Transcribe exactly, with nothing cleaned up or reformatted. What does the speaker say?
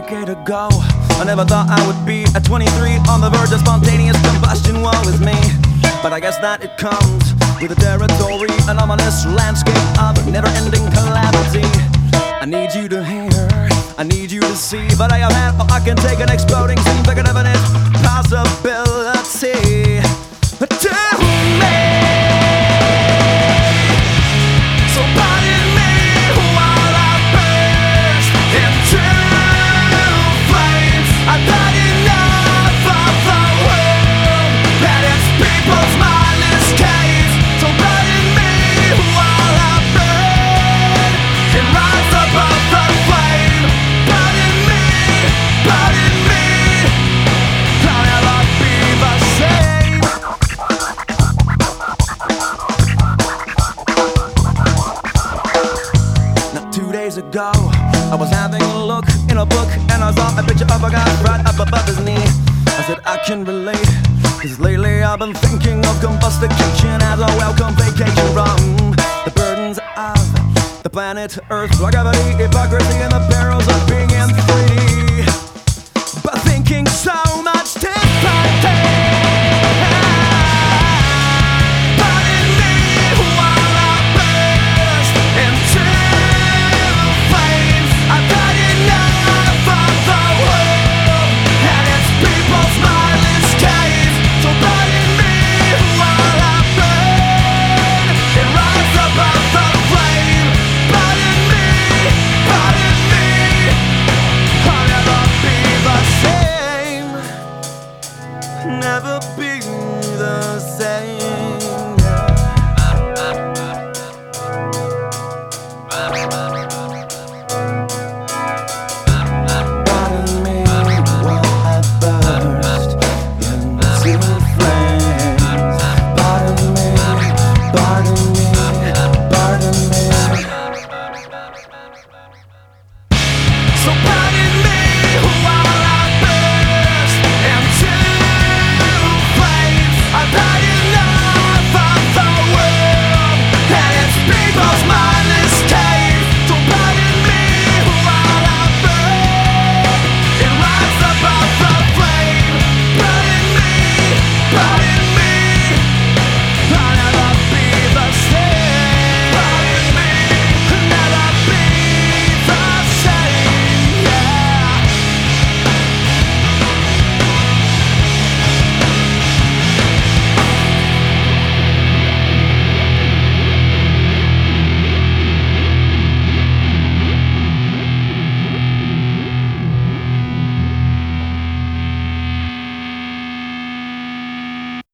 decade ago, I never thought I would be at twenty-three on the verge of spontaneous combustion. Woe is me, but I guess that it comes with the territory, an ominous landscape of never-ending calamity. I need you to hear, I need you to see, but I have had, oh, I can take an exploding scene, like an evident possibility. Tell me, so pardon me while I burst into flames. I've had enough of the world and its people's mindless caves. So pardon me while I burn and rise above the flame. Pardon me, pardon me, I'll never be the same. Now two days ago, I was having a look in a book and I saw a picture of a guy right up above his knee. I said I can relate, cause lately I've been thinking of combustication as a welcome vacation from the burdens of the planet Earth, gravity, hypocrisy, and the perils of being in three D. But thinking so much differently. Pardon me while I burst into flames. I've had enough of the world and its people's mindless caves. So pardon me while I burn and rise above the flame. Pardon me, pardon me, I'll never be the same. Never be the same. Pardon me while I burst into flames. Pardon me, pardon me, pardon me. So pardon me while I burst into flames. I've had enough of the world and its people's minds.